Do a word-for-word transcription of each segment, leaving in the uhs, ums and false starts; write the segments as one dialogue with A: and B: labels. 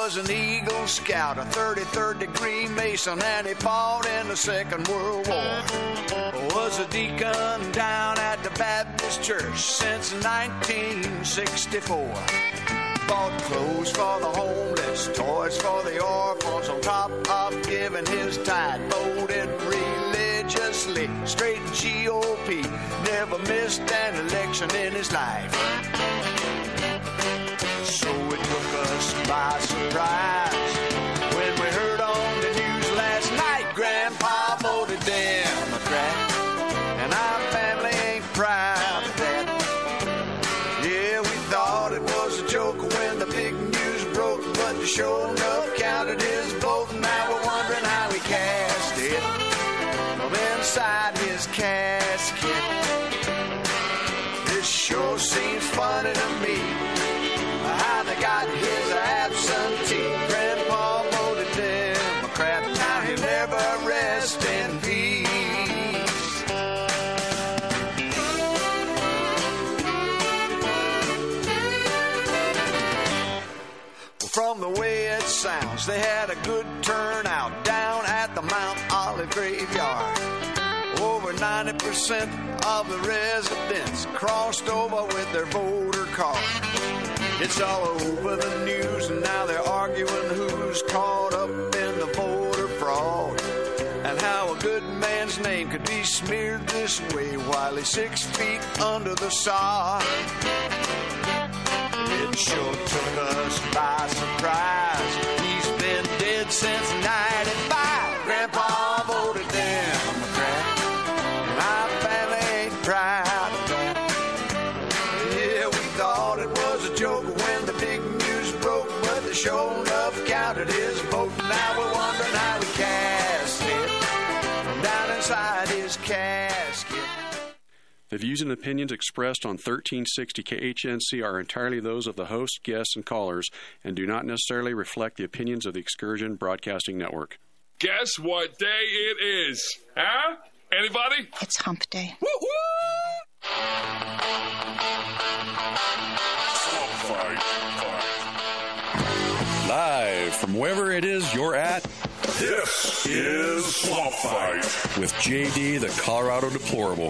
A: was an Eagle Scout, a thirty-third degree Mason, and he fought in the Second World War. Was a deacon down at the Baptist Church since nineteen sixty-four. Bought clothes for the homeless, toys for the orphans, on top of giving his tithe. Voted religiously, straight G O P, never missed an election in his life. So it took us by surprise when we heard on the news last night Grandpa voted Democrat, and our family ain't proud of that. Yeah, we thought it was a joke when the big news broke, but the show enough counted his vote. Now we're wondering how he cast it from inside his casket. This sure seems funny to me, how they got his absentee. Grandpa voted Democrat, now he'll never rest in peace. From the way it sounds, they had a good turnout down at the Mount Olive graveyard. Over ninety percent of the residents crossed over with their voter card. It's all over the news, and now they're arguing who's caught up in the voter fraud, and how a good man's name could be smeared this way while he's six feet under the sod. It sure took us by surprise. He's been dead since ninety-five. Grandpa voted Democrat, and our family ain't proud of that. Yeah, we thought it was a joke when the big news broke, but the show enough counted his vote. Now we're wondering how he cast it from down inside his casket.
B: The views and opinions expressed on thirteen sixty K H N C are entirely those of the host, guests, and callers, and do not necessarily reflect the opinions of the Excursion Broadcasting Network.
C: Guess what day it is? Huh? Anybody?
D: It's hump day.
C: Woo-woo!
E: Live from wherever it is you're at,
C: this is Swamp Fight
E: with J D, the Colorado Deplorable.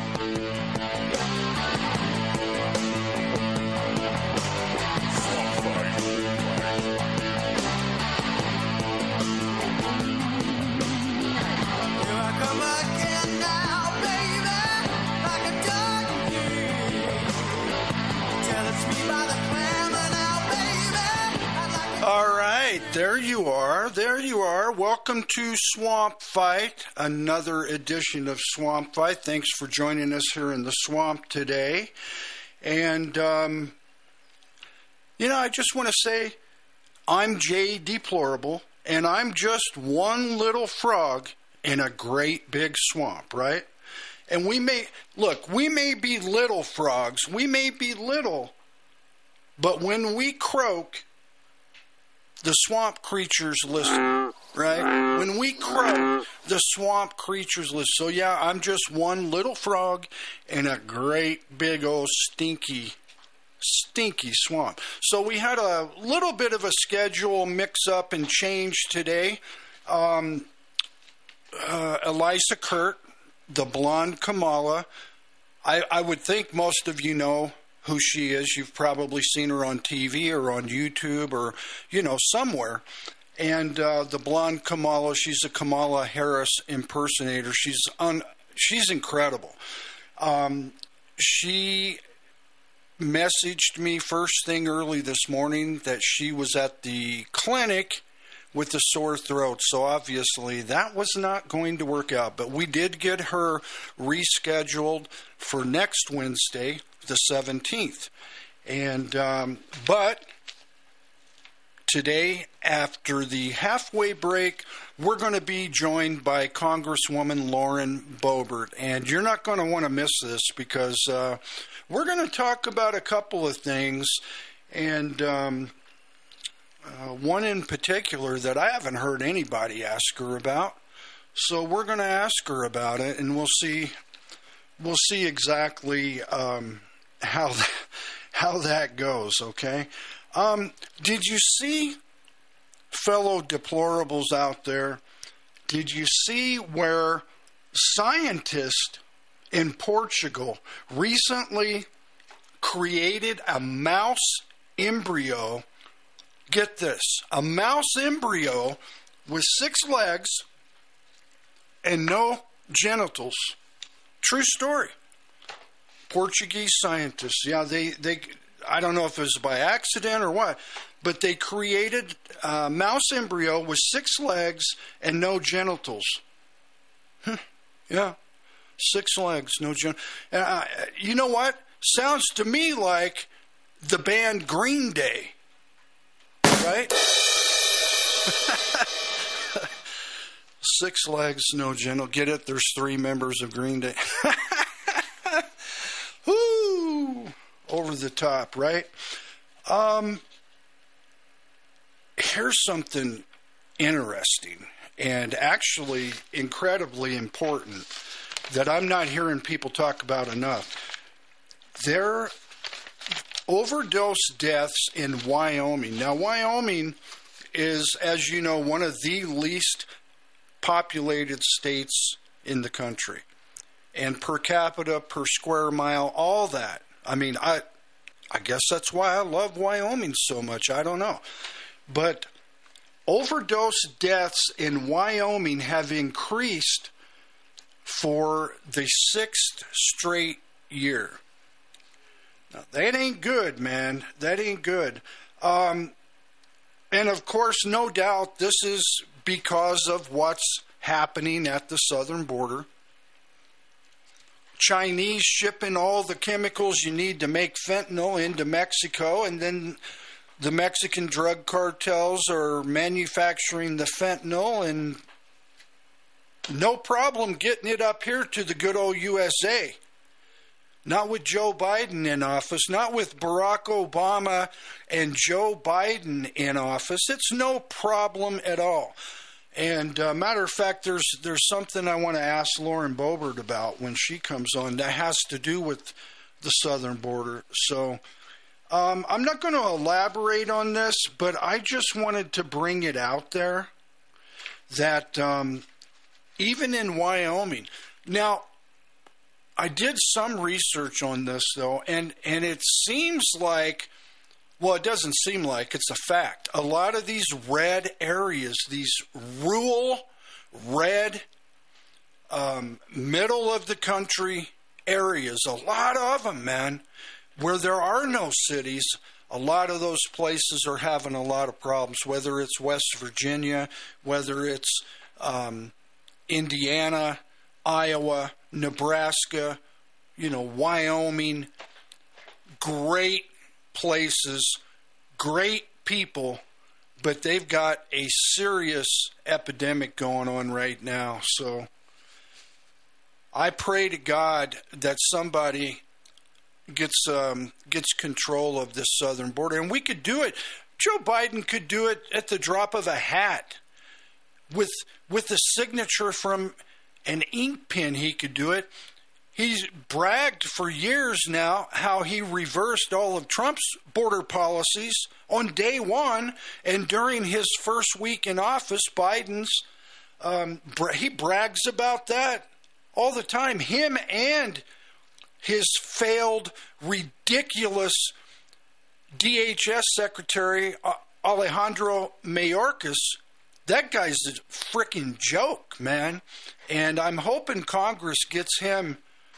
F: All right, there you are. There you are. Welcome to Swamp Fight, another edition of Swamp Fight. Thanks for joining us here in the swamp today. And, um, you know, I just want to say I'm Jay Deplorable, and I'm just one little frog in a great big swamp, right? And we may, look, we may be little frogs. We may be little, but when we croak, the swamp creatures listen, right? When we croak, the swamp creatures listen. So, yeah, I'm just one little frog in a great big old stinky, stinky swamp. So we had a little bit of a schedule mix-up and change today. Um, uh, Elisa Kurt, the blonde Kamala, I, I would think most of you know who she is. You've probably seen her on T V or on YouTube or, you know, somewhere. And uh, the blonde Kamala, she's a Kamala Harris impersonator. She's un, she's incredible. Um, she messaged me first thing early this morning that she was at the clinic with a sore throat. So obviously that was not going to work out. But we did get her rescheduled for next Wednesday, the seventeenth. And um, but today, after the halfway break, we're going to be joined by Congresswoman Lauren Boebert. And you're not going to want to miss this because uh, we're going to talk about a couple of things. And um, uh, one in particular that I haven't heard anybody ask her about. So we're going to ask her about it, and we'll see. We'll see exactly um, how that, how that goes. Okay. Um, did you see fellow deplorables out there, did you see where scientists in Portugal recently created a mouse embryo? Get this, a mouse embryo with six legs and no genitals. True story. Portuguese scientists. Yeah, they, they I don't know if it was by accident or what, but they created a mouse embryo with six legs and no genitals. Yeah, six legs, no genitals. Uh, you know what? Sounds to me like the band Green Day. Right? Six legs, no gentle. Get it? There's three members of Green Day. Woo! Over the top, right? Um, here's something interesting and actually incredibly important that I'm not hearing people talk about enough. There overdose deaths in Wyoming. Now, Wyoming is, as you know, one of the least populated states in the country. And per capita, per square mile, all that. I mean, I I guess that's why I love Wyoming so much. I don't know. But overdose deaths in Wyoming have increased for the sixth straight year. Now, that ain't good, man. That ain't good. Um, and, of course, no doubt this is because of what's happening at the southern border. Chinese shipping all the chemicals you need to make fentanyl into Mexico, and then the Mexican drug cartels are manufacturing the fentanyl and no problem getting it up here to the good old U S A. Not with Joe Biden in office, not with Barack Obama and Joe Biden in office. It's no problem at all. And uh, matter of fact, there's there's something I want to ask Lauren Boebert about when she comes on that has to do with the southern border. So um, I'm not going to elaborate on this, but I just wanted to bring it out there that um, even in Wyoming, now, I did some research on this, though, and, and it seems like, well, it doesn't seem like, it's a fact. A lot of these red areas, these rural, red, um, middle of the country areas, a lot of them, man, where there are no cities, a lot of those places are having a lot of problems, whether it's West Virginia, whether it's um, Indiana, Iowa, Nebraska, you know, Wyoming, great places, great people, but they've got a serious epidemic going on right now. So I pray to God that somebody gets um, gets control of this southern border, and we could do it. Joe Biden could do it at the drop of a hat with with the signature from an ink pen. He could do it. He's bragged for years now how he reversed all of Trump's border policies on day one, and during his first week in office, Biden's, um, bra- he brags about that all the time. Him and his failed, ridiculous D H S Secretary uh, Alejandro Mayorkas. That guy's a freaking joke, man. And I'm hoping Congress gets him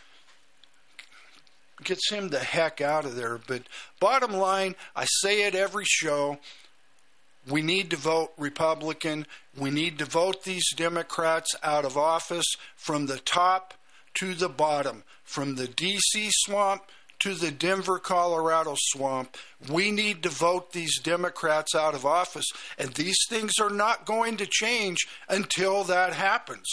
F: gets him the heck out of there. But bottom line, I say it every show, we need to vote Republican. We need to vote these Democrats out of office from the top to the bottom, from the D C swamp to the Denver, Colorado swamp. We need to vote these Democrats out of office, and these things are not going to change until that happens.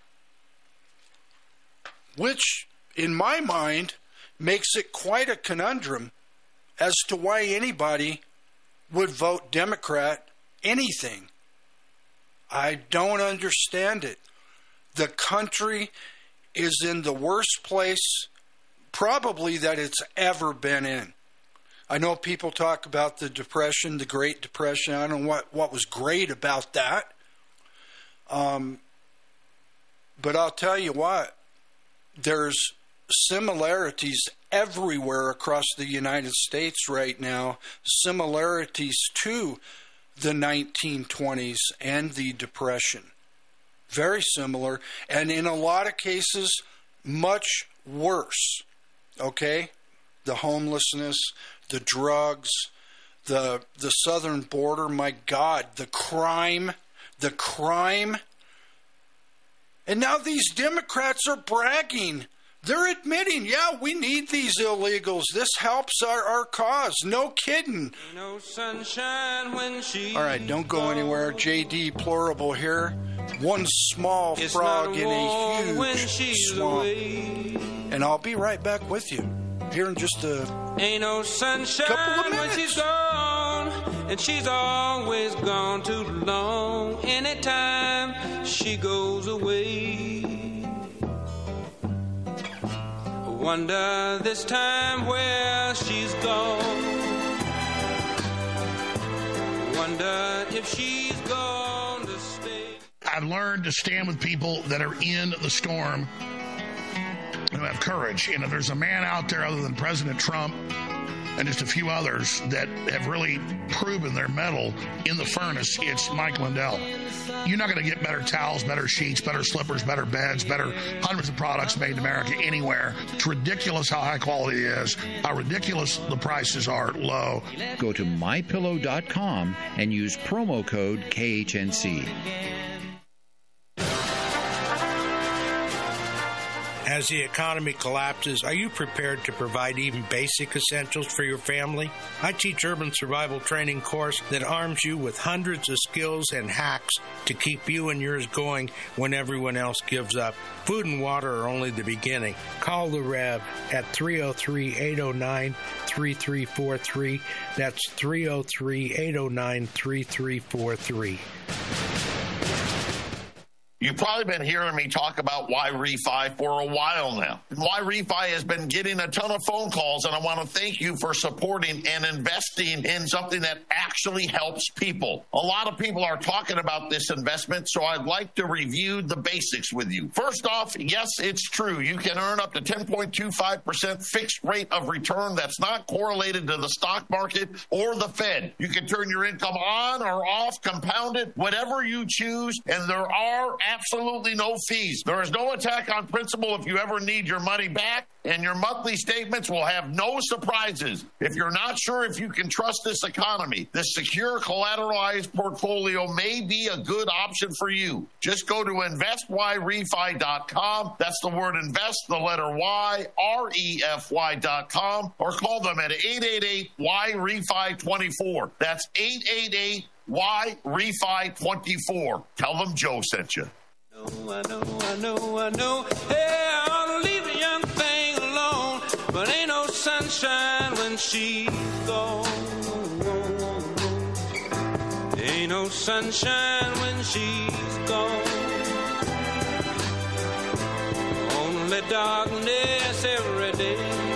F: Which, in my mind, makes it quite a conundrum as to why anybody would vote Democrat anything. I don't understand it. The country is in the worst place probably that it's ever been in. I know people talk about the Depression, the Great Depression. I don't know what, what was great about that. Um, but I'll tell you what, there's similarities everywhere across the United States right now, similarities to the nineteen twenties and the Depression. Very similar, and in a lot of cases, much worse. Okay? The homelessness, the drugs, the the southern border, my God, the crime, the crime. And now these Democrats are bragging. They're admitting, yeah, we need these illegals. This helps our, our cause. No kidding.
D: No sunshine when she
F: All right, don't go anywhere. J D Plorable here. One small
D: It's
F: frog
D: not
F: in a
D: warm when
F: huge
D: she's
F: swamp.
D: away.
F: And I'll be right back with you here in just a
D: Ain't no sunshine
F: couple of
D: when
F: minutes.
D: she's gone, and she's always gone too long. Anytime she goes away, wonder this time where she's gone. Wonder if she's gone to stay.
G: I've learned to stand with people that are in the storm, who have courage. And if there's a man out there other than President Trump and just a few others that have really proven their mettle in the furnace, it's Mike Lindell. You're not going to get better towels, better sheets, better slippers, better beds, better hundreds of products made in America anywhere. It's ridiculous how high quality it is, how ridiculous the prices are low.
H: Go to my pillow dot com and use promo code K H N C.
I: As the economy collapses, are you prepared to provide even basic essentials for your family? I teach urban survival training course that arms you with hundreds of skills and hacks to keep you and yours going when everyone else gives up. Food and water are only the beginning. Call the Rev at three oh three, eight oh nine, three three four three. That's three oh three, eight oh nine, three three four three.
J: You've probably been hearing me talk about Y-Refi for a while now. Y-Refi has been getting a ton of phone calls, and I want to thank you for supporting and investing in something that actually helps people. A lot of people are talking about this investment, so I'd like to review the basics with you. First off, yes, it's true. You can earn up to ten point two five percent fixed rate of return that's not correlated to the stock market or the Fed. You can turn your income on or off, compound it, whatever you choose, and there are absolutely no fees. There is no attack on principal if you ever need your money back, and your monthly statements will have no surprises. If you're not sure if you can trust this economy, this secure collateralized portfolio may be a good option for you. Just go to invest y refi dot com. That's the word invest, the letter Y, R E F Y dot com, or call them at eight eight eight Y refi twenty-four. That's eight eight eight Y refi twenty-four. Tell them Joe sent you.
D: I know, I know, I know. Hey, I ought to leave the young thing alone, but ain't no sunshine when she's gone. Ain't no sunshine when she's gone. Only darkness every day.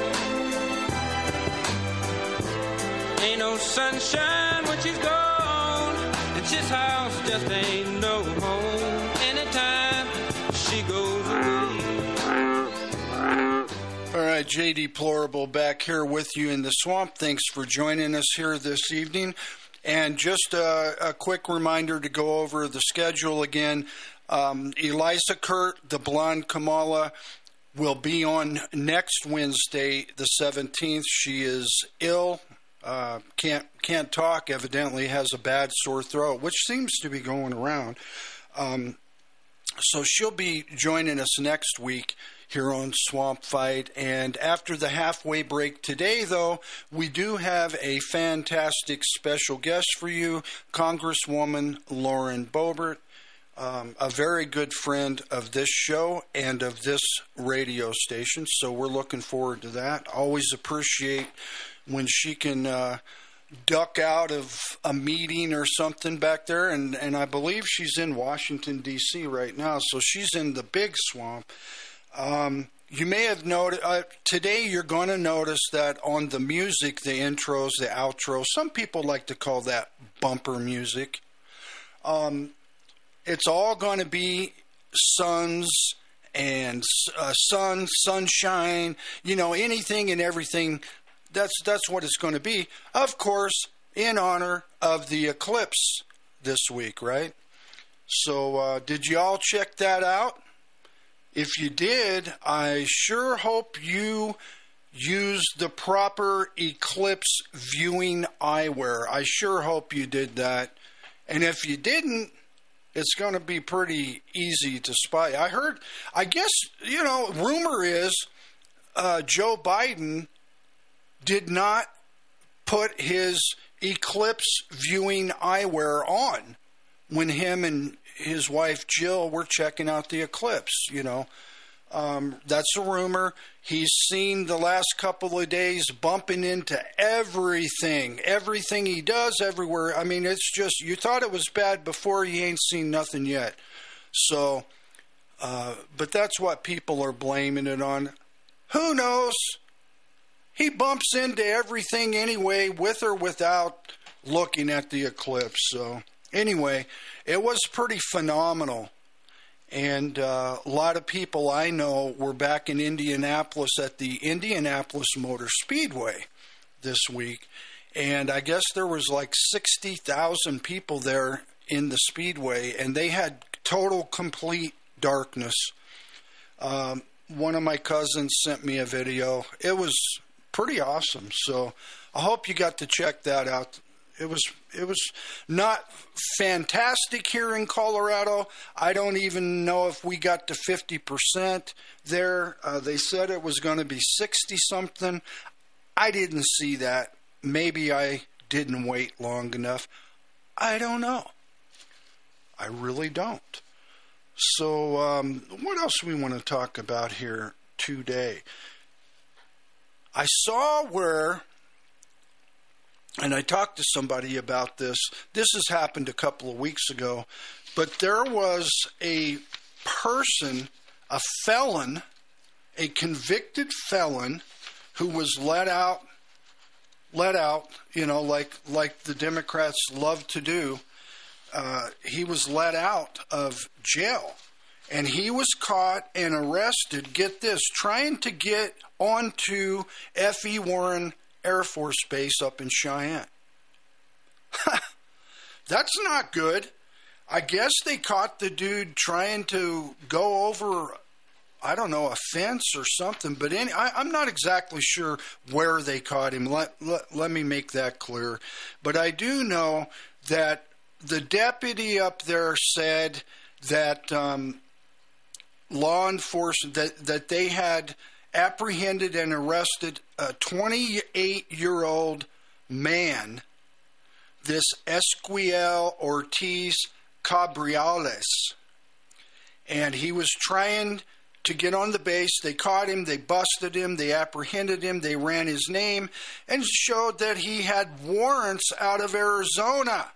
D: Ain't no sunshine when she's gone. And this house just ain't no home. She goes away.
F: All right, J D Plorable back here with you in the swamp. Thanks for joining us here this evening. And just a, a quick reminder to go over the schedule again. Um, Eliza Kurt, the blonde Kamala, will be on next Wednesday, the seventeenth. She is ill. Uh, can't can't talk. Evidently has a bad sore throat, which seems to be going around. Um, So she'll be joining us next week here on Swamp Fight. And after the halfway break today, though, we do have a fantastic special guest for you, Congresswoman Lauren Boebert, um, a very good friend of this show and of this radio station. So we're looking forward to that. Always appreciate when she can uh, duck out of a meeting or something back there, and, and I believe she's in Washington, D C right now, so she's in the big swamp. Um, you may have noticed, uh, today you're going to notice that on the music, the intros, the outros, some people like to call that bumper music. Um, it's all going to be suns and uh, sun, sunshine, you know, anything and everything. That's, that's what it's going to be. Of course, in honor of the eclipse this week, right? So uh, did you all check that out? If you did, I sure hope you used the proper eclipse viewing eyewear. I sure hope you did that. And if you didn't, it's going to be pretty easy to spy. I heard, I guess, you know, rumor is uh, Joe Biden did not put his eclipse viewing eyewear on when him and his wife Jill were checking out the eclipse. You know, um, that's a rumor. He's seen the last couple of days bumping into everything, everything he does everywhere. I mean, it's just, you thought it was bad before, you ain't seen nothing yet. So, uh, but that's what people are blaming it on. Who knows? He bumps into everything anyway, with or without looking at the eclipse. So anyway, it was pretty phenomenal. And uh, a lot of people I know were back in Indianapolis at the Indianapolis Motor Speedway this week. And I guess there was like sixty thousand people there in the Speedway, and they had total, complete darkness. Um, one of my cousins sent me a video. It was pretty awesome. So I hope you got to check that out. It was it was not fantastic here in Colorado. I don't even know if we got to fifty percent there. Uh, they said it was going to be sixty-something. I didn't see that. Maybe I didn't wait long enough. I don't know. I really don't. So um, what else do we want to talk about here today? I saw where... And I talked to somebody about this. This has happened a couple of weeks ago. But there was a person, a felon, a convicted felon, who was let out, let out, you know, like like the Democrats love to do. Uh, he was let out of jail. And he was caught and arrested, get this, trying to get onto F E. Warren Air Force Base up in Cheyenne. That's not good. I guess they caught the dude trying to go over, I don't know, a fence or something. But any, I, I'm not exactly sure where they caught him. Let, let, let me make that clear. But I do know that the deputy up there said that um, law enforcement, that, that they had apprehended and arrested a twenty-eight-year-old man, this Esquiel Ortiz Cabrales. And he was trying to get on the base. They caught him, they busted him, they apprehended him, they ran his name, and showed that he had warrants out of Arizona.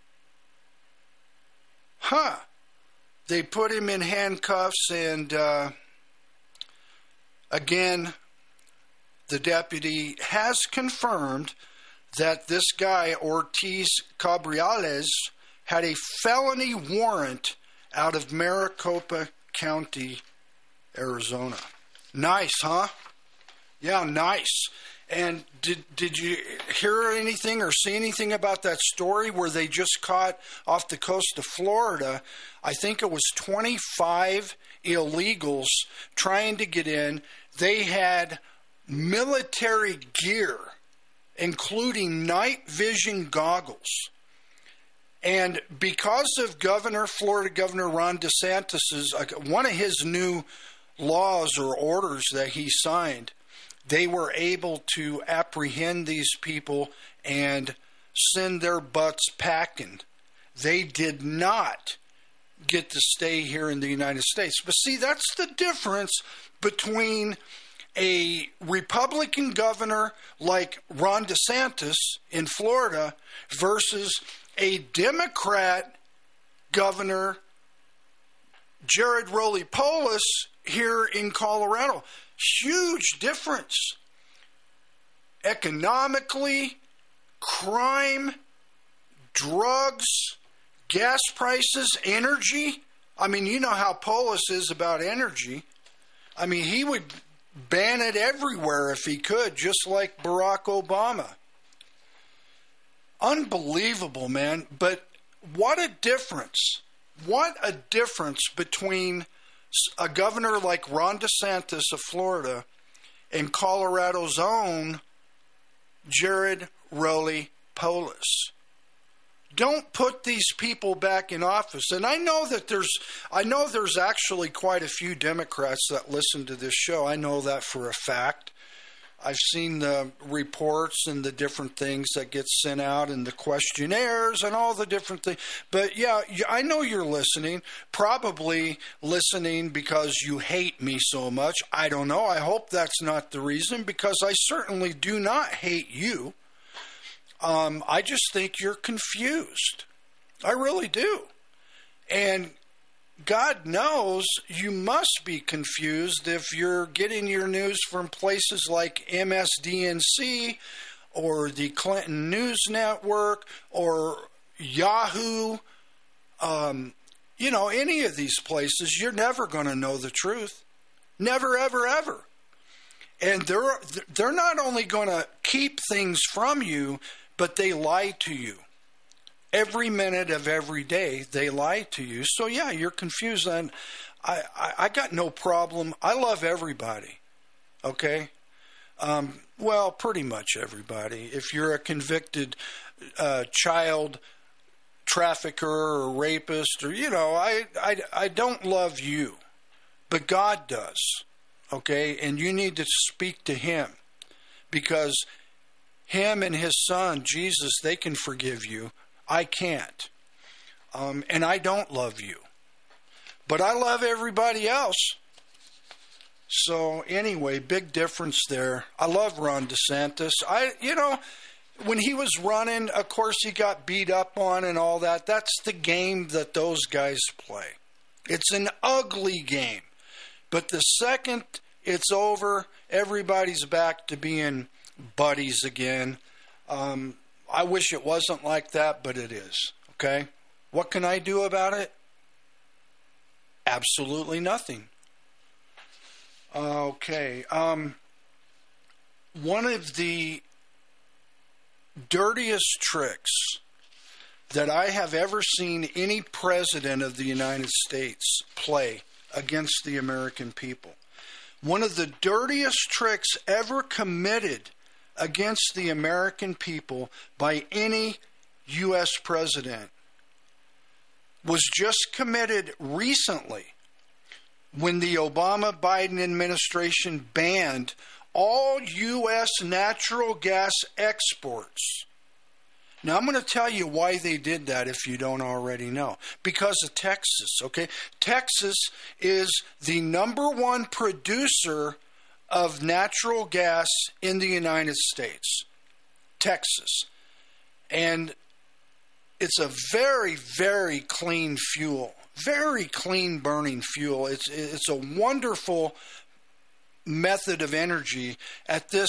F: Huh. They put him in handcuffs, and uh, again, the deputy has confirmed that this guy, Ortiz Cabrales, had a felony warrant out of Maricopa County, Arizona. Nice, huh? Yeah, nice. And did did you hear anything or see anything about that story where they just caught off the coast of Florida? I think it was twenty-five illegals trying to get in. They had military gear, including night vision goggles. And because of Governor, Florida Governor Ron DeSantis's, one of his new laws or orders that he signed, they were able to apprehend these people and send their butts packing. They did not get to stay here in the United States. But see, that's the difference between a Republican governor like Ron DeSantis in Florida versus a Democrat governor Jared Rowley Polis here in Colorado. Huge difference. Economically, crime, drugs, gas prices, energy. I mean, you know how Polis is about energy. I mean, he would ban it everywhere if he could, just like Barack Obama. Unbelievable, man. But what a difference. What a difference between a governor like Ron DeSantis of Florida and Colorado's own Jared Rowley Polis. Don't put these people back in office. And I know that there's I know there's actually quite a few Democrats that listen to this show. I know that for a fact. I've seen the reports and the different things that get sent out and the questionnaires and all the different things. But yeah, I know you're listening, probably listening because you hate me so much. I don't know. I hope that's not the reason, because I certainly do not hate you. Um, I just think you're confused. I really do. And God knows you must be confused if you're getting your news from places like M S D N C or the Clinton News Network or Yahoo. Um, you know, any of these places, you're never going to know the truth. Never, ever, ever. And they're, they're not only going to keep things from you, but they lie to you. Every minute of every day, they lie to you. So, yeah, you're confused. And I, I, I got no problem. I love everybody, okay? Um, well, pretty much everybody. If you're a convicted uh, child trafficker or rapist, or, you know, I, I, I don't love you, but God does, okay? And you need to speak to Him, because Him and His Son, Jesus, they can forgive you. I can't. Um, and I don't love you. But I love everybody else. So anyway, big difference there. I love Ron DeSantis. I, you know, when he was running, of course he got beat up on and all that. That's the game that those guys play. It's an ugly game. But the second it's over, everybody's back to being buddies again. Um, I wish it wasn't like that, but it is, okay? What can I do about it? Absolutely nothing. Okay. Um, one of the dirtiest tricks that I have ever seen any president of the United States play against the American people, one of the dirtiest tricks ever committed against the American people by any U S president was just committed recently when the Obama-Biden administration banned all U S natural gas exports. Now, I'm going to tell you why they did that if you don't already know. Because of Texas, okay? Texas is the number one producer of natural gas in the United States, Texas. And it's a very, very clean fuel, very clean burning fuel. It's it's a wonderful method of energy at this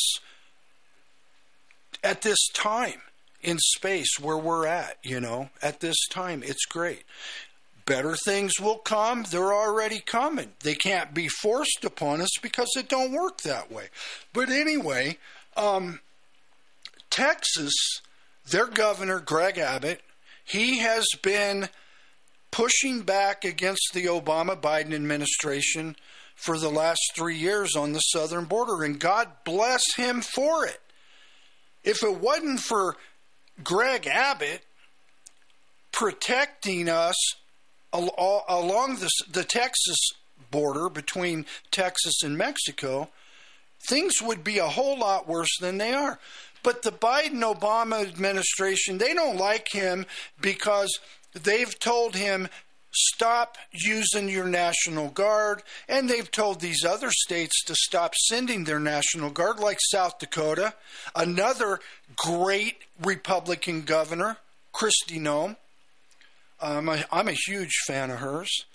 F: at this time in space where we're at, you know, at this time. It's great. Better things will come. They're already coming. They can't be forced upon us because it don't work that way. But anyway, um, Texas, their governor, Greg Abbott, he has been pushing back against the Obama-Biden administration for the last three years on the southern border, and God bless him for it. If it wasn't for Greg Abbott protecting us along the, the Texas border between Texas and Mexico, things would be a whole lot worse than they are. But the Biden-Obama administration, they don't like him because they've told him, stop using your National Guard, and they've told these other states to stop sending their National Guard, like South Dakota, another great Republican governor, Kristi Noem. Um, I, I'm a huge fan of hers.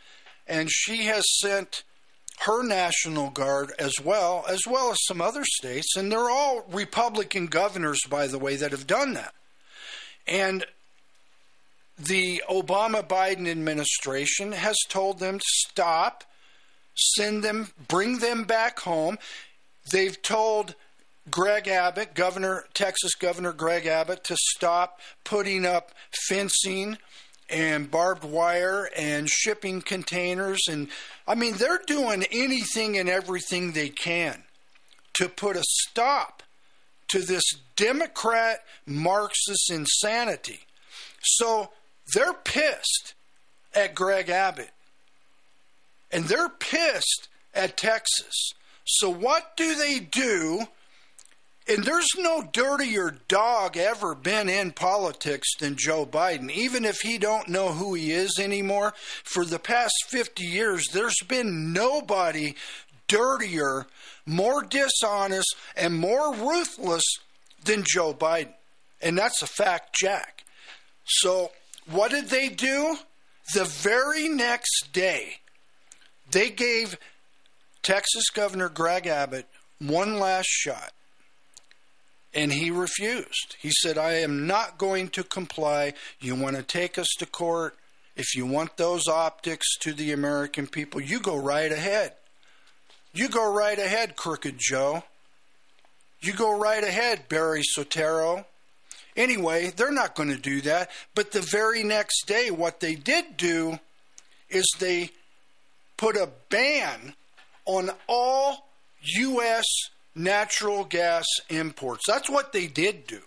F: and she has sent her National Guard as well, as well as some other states, and they're all Republican governors, by the way, that have done that. And the Obama-Biden administration has told them to stop, send them, bring them back home. They've told Greg Abbott, Governor, Texas Governor Greg Abbott, to stop putting up fencing and barbed wire and shipping containers. And I mean, they're doing anything and everything they can to put a stop to this Democrat Marxist insanity. So they're pissed at Greg Abbott, and they're pissed at Texas. So what do they do? And there's no dirtier dog ever been in politics than Joe Biden. Even if he don't know who he is anymore, for the past fifty years, there's been nobody dirtier, more dishonest, and more ruthless than Joe Biden. And that's a fact, Jack. So what did they do? The very next day, they gave Texas Governor Greg Abbott one last shot. And he refused. He said, I am not going to comply. You want to take us to court? If you want those optics to the American people, you go right ahead. You go right ahead, Crooked Joe. You go right ahead, Barry Soetoro. Anyway, they're not going to do that. But the very next day, what they did do is they put a ban on all U S natural gas imports. That's what they did do.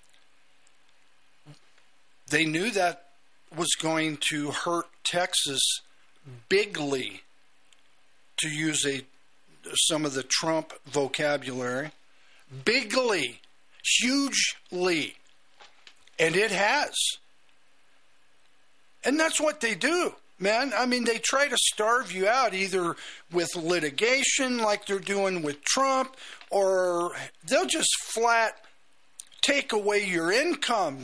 F: They knew that was going to hurt Texas bigly, to use a some of the Trump vocabulary. Bigly, hugely. And it has. And that's what they do, man. I mean, they try to starve you out either with litigation like they're doing with Trump, or they'll just flat take away your income,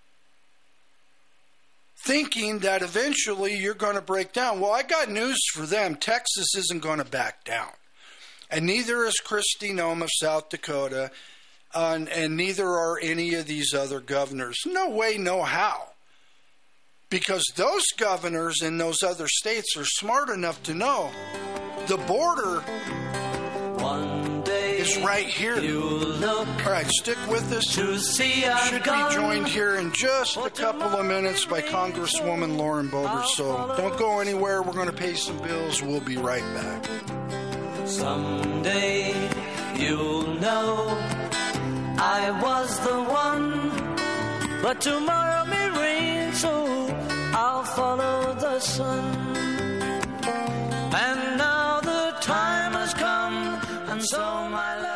F: thinking that eventually you're going to break down. Well, I got news for them. Texas isn't going to back down. And neither is Kristi Noem of South Dakota, uh, and, and neither are any of these other governors. No way, no how. Because those governors in those other states are smart enough to know the border One day is right here. All right, stick with us. To see Should be joined here in just a couple of minutes by Congresswoman Lauren Boebert. So don't go anywhere. We're going to pay some bills. We'll be right back.
K: Someday you'll know I was the one, but tomorrow may rain, so I'll follow the sun. And now the time has come, and so my love.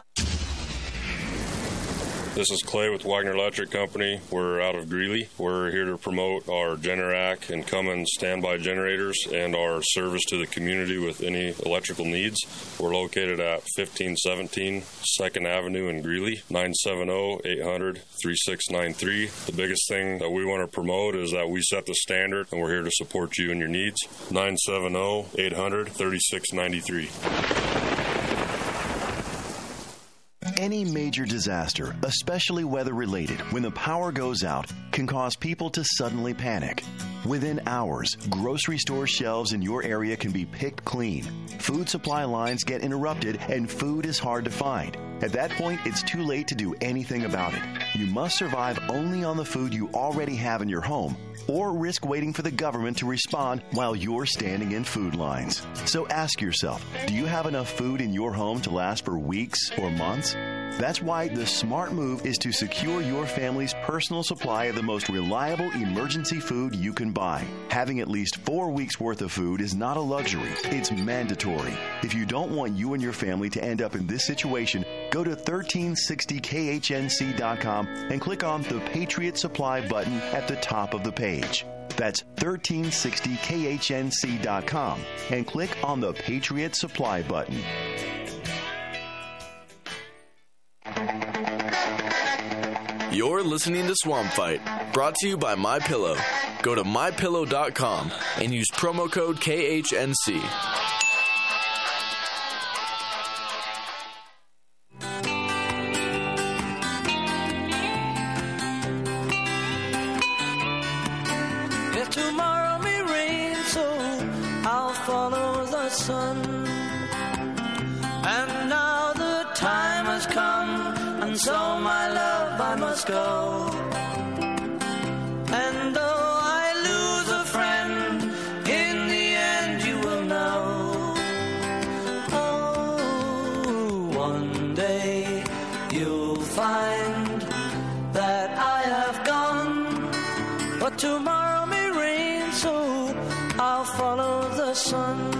L: This is Clay with Wagner Electric Company. We're out of Greeley. We're here to promote our Generac and Cummins standby generators and our service to the community with any electrical needs. We're located at fifteen seventeen second Avenue in Greeley, nine seven zero, eight hundred, three six nine three. The biggest thing that we want to promote is that we set the standard, and we're here to support you and your needs. nine seven zero, eight hundred, three six nine three.
M: Any major disaster, especially weather-related, when the power goes out, can cause people to suddenly panic. Within hours, grocery store shelves in your area can be picked clean. Food supply lines get interrupted, and food is hard to find. At that point, it's too late to do anything about it. You must survive only on the food you already have in your home, or risk waiting for the government to respond while you're standing in food lines. So ask yourself, do you have enough food in your home to last for weeks or months? That's why the smart move is to secure your family's personal supply of the most reliable emergency food you can buy. Having at least four weeks worth of food is not a luxury. It's mandatory. If you don't want you and your family to end up in this situation, go to thirteen sixty K H N C dot com and click on the Patriot Supply button at the top of the page. That's thirteen sixty K H N C dot com and click on the Patriot Supply button.
N: You're listening to Swamp Fight, brought to you by MyPillow. Go to my pillow dot com and use promo code K H N C.
K: If tomorrow may rain, so I'll follow the sun. And now the time has come, and so my love I must go. And though I lose a friend, in the end you will know. Oh, one day you'll find that I have gone, but tomorrow may rain, so I'll follow the sun.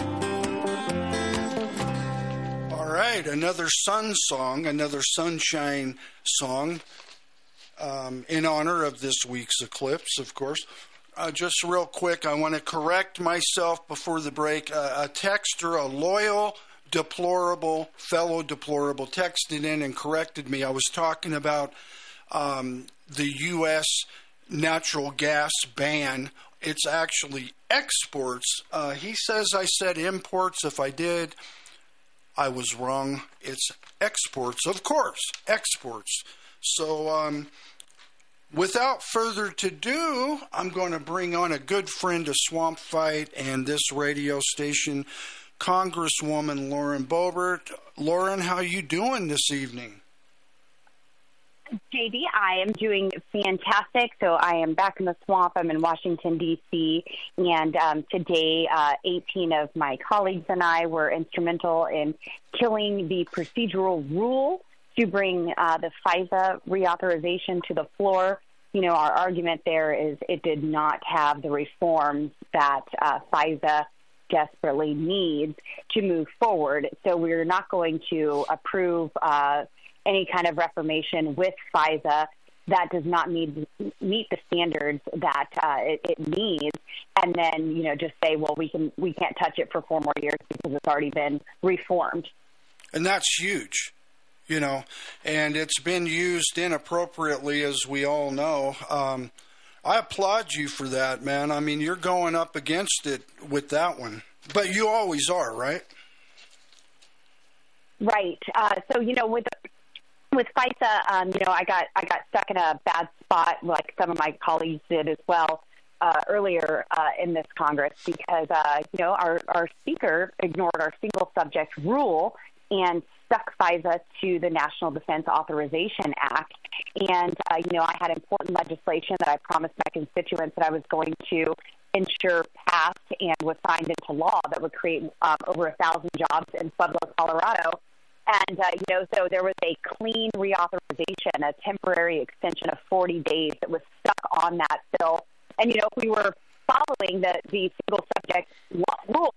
F: All right, another sun song, another sunshine song, um, in honor of this week's eclipse, of course. Uh, just real quick, I want to correct myself before the break. Uh, a texter, a loyal, deplorable, fellow deplorable, texted in and corrected me. I was talking about um, the U S natural gas ban. It's actually exports. Uh, he says I said imports. If I did, I was wrong. It's exports, of course, exports. So um, without further to do, I'm going to bring on a good friend of Swamp Fight and this radio station, Congresswoman Lauren Boebert. Lauren, how you doing this evening?
O: J D, I am doing fantastic. So I am back in the swamp. I'm in Washington, D C, and um, today uh, eighteen of my colleagues and I were instrumental in killing the procedural rule to bring uh, the FISA reauthorization to the floor. You know, our argument there is it did not have the reforms that uh, FISA desperately needs to move forward. So we're not going to approve uh, any kind of reformation with FISA that does not meet, meet the standards that uh, it, it needs, and then, you know, just say, well, we can we can't touch it for four more years because it's already been reformed.
F: And that's huge, you know, and it's been used inappropriately, as we all know. Um, I applaud you for that, man. I mean, you're going up against it with that one, but you always are, right?
O: Right. Uh, so, you know, with With FISA, um, you know, I got I got stuck in a bad spot, like some of my colleagues did as well, uh, earlier uh, in this Congress, because uh, you know our our speaker ignored our single subject rule and stuck FISA to the National Defense Authorization Act. And uh, you know, I had important legislation that I promised my constituents that I was going to ensure passed and was signed into law that would create um, over a thousand jobs in Pueblo, Colorado. And, uh, you know, so there was a clean reauthorization, a temporary extension of forty days that was stuck on that bill. And, you know, if we were following the, the single subject rule.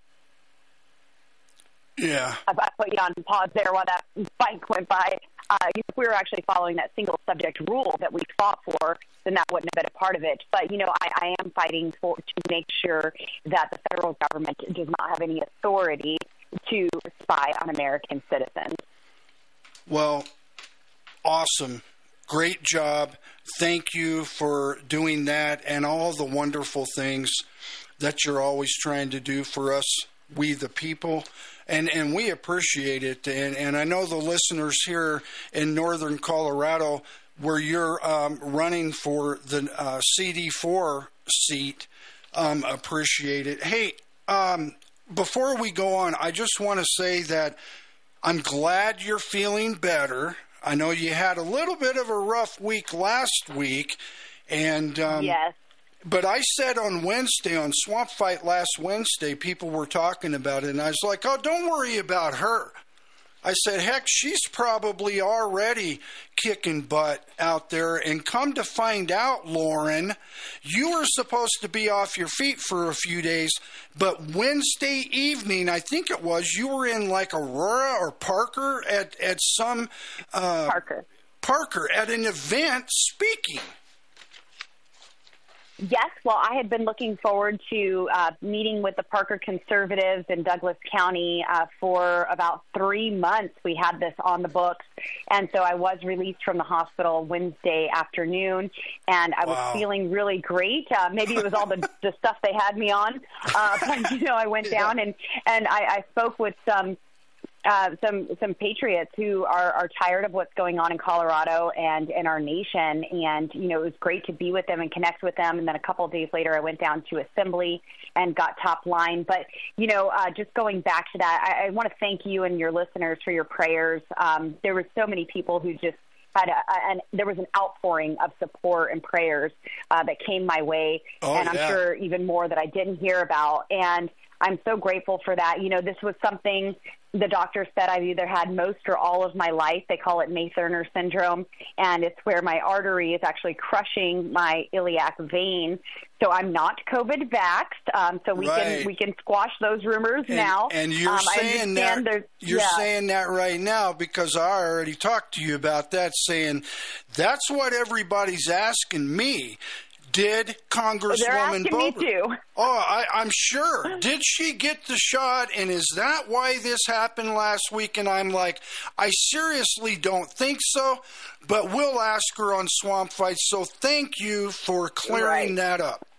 F: Yeah.
O: I put you on pause there while that bike went by. Uh, if we were actually following that single subject rule that we fought for, then that wouldn't have been a part of it. But, you know, I, I am fighting for to make sure that the federal government does not have any authority to spy on American citizens.
F: Well, awesome. Great job. Thank you for doing that and all the wonderful things that you're always trying to do for us, we the people. And and we appreciate it. And, and I know the listeners here in northern Colorado, where you're um, running for the uh, C D four seat, um, appreciate it. Hey, um, before we go on, I just want to say that I'm glad you're feeling better. I know you had a little bit of a rough week last week. And um,
O: yes.
F: But I said on Wednesday, on Swamp Fight last Wednesday, people were talking about it, and I was like, oh, don't worry about her. I said, heck, she's probably already kicking butt out there. And come to find out, Lauren, you were supposed to be off your feet for a few days, but Wednesday evening, I think it was, you were in like Aurora or Parker at, at some... Uh,
O: Parker.
F: Parker, at an event speaking.
O: Yes, well, I had been looking forward to uh, meeting with the Parker Conservatives in Douglas County uh, for about three months. We had this on the books, and so I was released from the hospital Wednesday afternoon, and I was
F: Wow.
O: feeling really great. Uh, maybe it was all the, the stuff they had me on, uh, but, you know, I went
F: Yeah.
O: down and, and I, I spoke with some Uh, some some patriots who are, are tired of what's going on in Colorado and in our nation. And, you know, it was great to be with them and connect with them. And then a couple of days later, I went down to Assembly and got top line. But, you know, uh, just going back to that, I, I want to thank you and your listeners for your prayers. Um, there were so many people who just had a, and there was an outpouring of support and prayers uh, that came my way.
F: Oh,
O: and I'm
F: yeah.
O: sure even more that I didn't hear about. And I'm so grateful for that. You know, this was something the doctor said I've either had most or all of my life. They call it May-Thurner syndrome, and it's where my artery is actually crushing my iliac vein. So I'm not COVID vaxxed, um, so we
F: Right.
O: can we can squash those rumors
F: And,
O: now.
F: and you're
O: um, I
F: saying
O: understand
F: that
O: there's-
F: you're
O: yeah.
F: saying that right now because I already talked to you about that, saying that's what everybody's asking me. Did Congresswoman
O: They're asking me
F: Boebert-
O: too.
F: Oh, I, I'm sure. Did she get the shot? And is that why this happened last week? And I'm like, I seriously don't think so, but we'll ask her on Swamp Fight. So thank you for clearing
O: Right.
F: that up.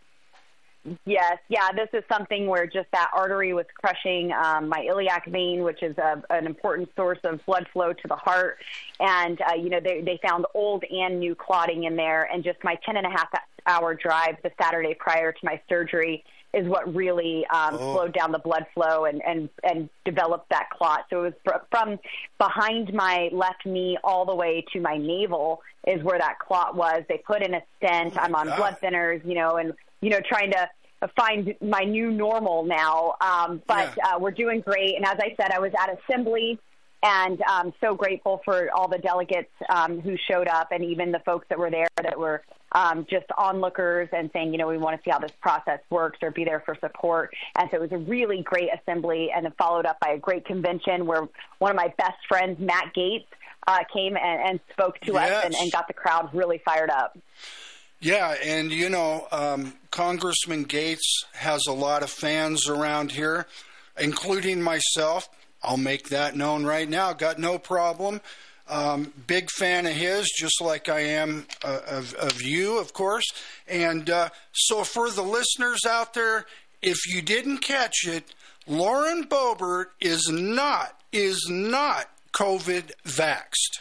O: Yes, yeah, this is something where just that artery was crushing um, my iliac vein, which is a, an important source of blood flow to the heart. And, uh, you know, they, they found old and new clotting in there. And just my ten and a half hour drive the Saturday prior to my surgery is what really um,
F: Oh.
O: slowed down the blood flow and, and, and developed that clot. So it was fr- from behind my left knee all the way to my navel is where that clot was. They put in a stent. I'm on
F: God.
O: blood thinners, you know, and, you know, trying to find my new normal now. Um, but
F: Yeah.
O: uh, we're doing great. And as I said, I was at Assembly, and I'm so grateful for all the delegates um, who showed up, and even the folks that were there that were um, just onlookers and saying, you know, we want to see how this process works or be there for support. And so it was a really great Assembly, and then followed up by a great convention where one of my best friends, Matt Gaetz, uh, came and, and spoke to
F: Yes.
O: us and, and got the crowd really fired up.
F: Yeah, and you know, um, Congressman Gaetz has a lot of fans around here, including myself. I'll make that known right now. Got no problem. Um, big fan of his, just like I am uh, of, of you, of course. And uh, so for the listeners out there, if you didn't catch it, Lauren Boebert is not, is not COVID vaxxed.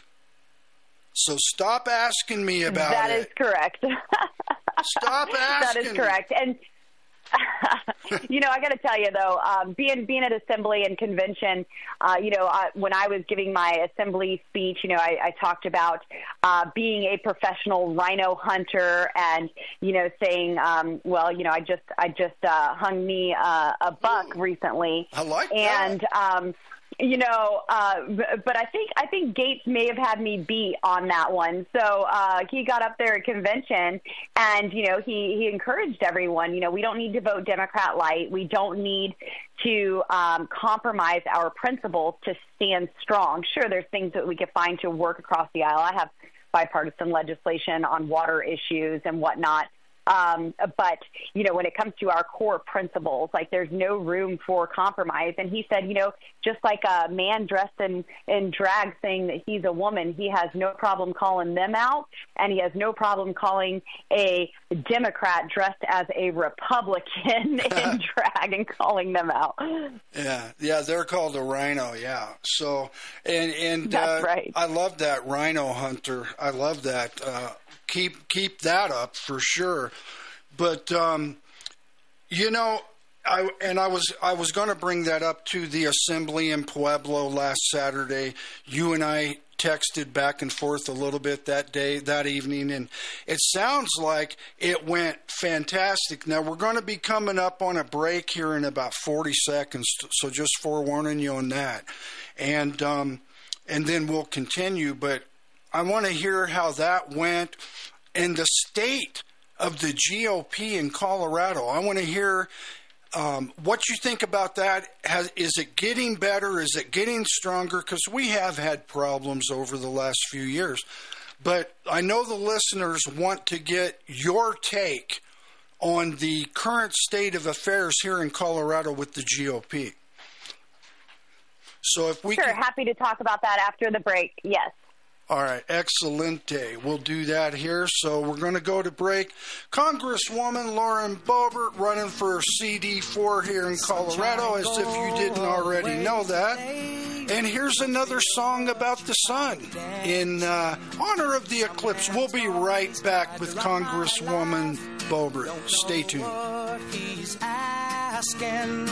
F: So stop asking me about
O: That
F: it.
O: is correct.
F: Stop asking.
O: That is correct. And, you know, I got to tell you, though, um, being being at Assembly and convention, uh, you know, uh, when I was giving my Assembly speech, you know, I, I talked about uh, being a professional rhino hunter and, you know, saying, um, well, you know, I just I just uh, hung me uh, a buck recently.
F: I like
O: and,
F: that.
O: Um, You know, uh, but I think I think Gaetz may have had me beat on that one. So uh, he got up there at convention, and you know, he he encouraged everyone. You know, we don't need to vote Democrat light. We don't need to um, compromise our principles to stand strong. Sure, there's things that we could find to work across the aisle. I have bipartisan legislation on water issues and whatnot. Um, but, you know, when it comes to our core principles, like there's no room for compromise. And he said, you know, just like a man dressed in, in drag saying that he's a woman, he has no problem calling them out, and he has no problem calling a Democrat dressed as a Republican in drag and calling them out.
F: Yeah, yeah, they're called a rhino. Yeah, so and and
O: That's
F: uh,
O: right.
F: I love that rhino hunter. I love that. Uh, keep keep that up for sure. But um, you know, I and I was I was going to bring that up to the Assembly in Pueblo last Saturday. You and I texted back and forth a little bit that day, that evening, and it sounds like it went fantastic. Now, we're going to be coming up on a break here in about forty seconds, so just forewarning you on that. And um, and then we'll continue, but I want to hear how that went and the state of the G O P in Colorado. I want to hear Um, what you think about that. Has, is it getting better? Is it getting stronger? Because we have had problems over the last few years. But I know the listeners want to get your take on the current state of affairs here in Colorado with the G O P. So if we
O: sure,
F: can...
O: happy to talk about that after the break. Yes.
F: All right, excelente. We'll do that here. So we're going to go to break. Congresswoman Lauren Boebert running for C D four here in Colorado, as if you didn't already know that. And here's another song about the sun in uh, honor of the eclipse. We'll be right back with Congresswoman Boebert. Stay tuned.
K: He's asking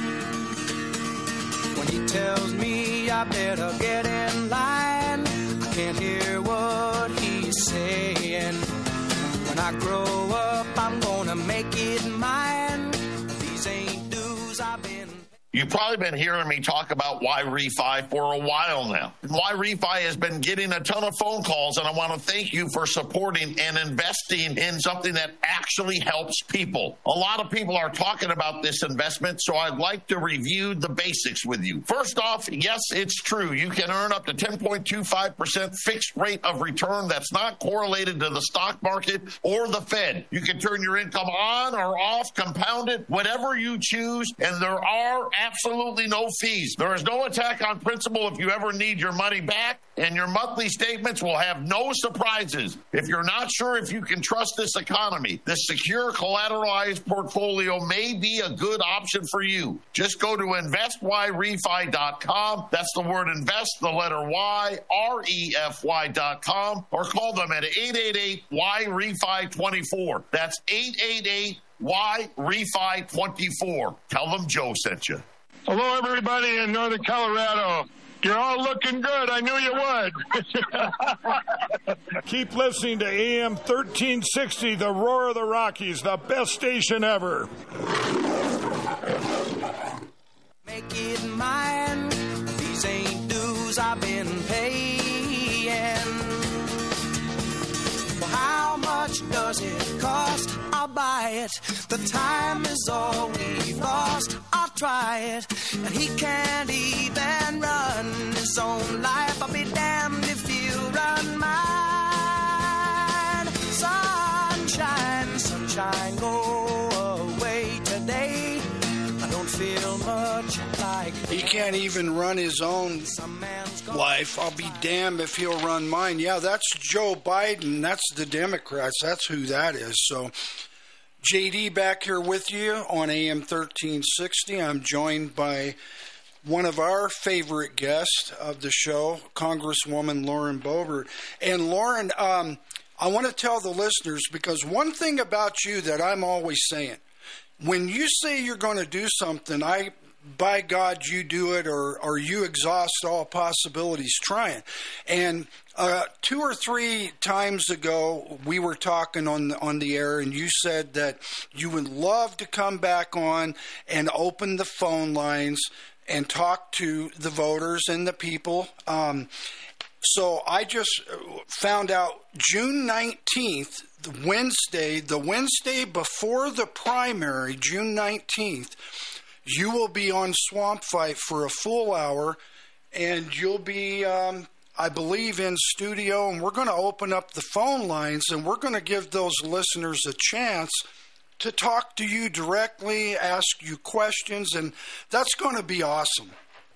K: when he tells me I better get in line. I can't hear what he's saying. When I grow up, I'm gonna make it mine. These ain't dues I've been.
J: You've probably been hearing me talk about Y Refi for a while now. Y Refi has been getting a ton of phone calls, and I want to thank you for supporting and investing in something that actually helps people. A lot of people are talking about this investment, so I'd like to review the basics with you. First off, yes, it's true. You can earn up to ten point two five percent fixed rate of return that's not correlated to the stock market or the Fed. You can turn your income on or off, compound it, whatever you choose, and there are absolutely no fees. There is no attack on principal if you ever need your money back, and your monthly statements will have no surprises. If you're not sure if you can trust this economy, this secure collateralized portfolio may be a good option for you. Just go to invest y refi dot com. That's the word invest, the letter Y, R E F Y dot com, or call them at eight eight eight Y refi twenty-four. That's eight eight eight Y refi twenty-four. Tell them Joe sent you.
P: Hello, everybody in Northern Colorado. You're all looking good. I knew you would.
Q: Keep listening to A M thirteen sixty, the Roar of the Rockies, the best station ever.
K: Make it mine. These ain't dues I've been paying. Well, how much does it cost? I'll buy it. The time is all we've lost. I'll try it. And he can't even run his own life. I'll be damned if you run mine. Sunshine, sunshine, go away today. I don't feel much like
F: he can't even run his own life. I'll be damned if he'll run mine. Yeah, that's Joe Biden. That's the Democrats. That's who that is. So J D back here with you on A M thirteen sixty. I'm joined by one of our favorite guests of the show, Congresswoman Lauren Boebert. And Lauren, um, I want to tell the listeners, because one thing about you that I'm always saying, when you say you're going to do something, I, by God, you do it, or, or you exhaust all possibilities trying. And uh, two or three times ago, we were talking on the, on the air, and you said that you would love to come back on and open the phone lines and talk to the voters and the people. Um, so I just found out June nineteenth, Wednesday, the Wednesday before the primary, June nineteenth, you will be on Swamp Fight for a full hour, and you'll be, um, I believe, in studio, and we're going to open up the phone lines, and we're going to give those listeners a chance to talk to you directly, ask you questions, and that's going to be awesome.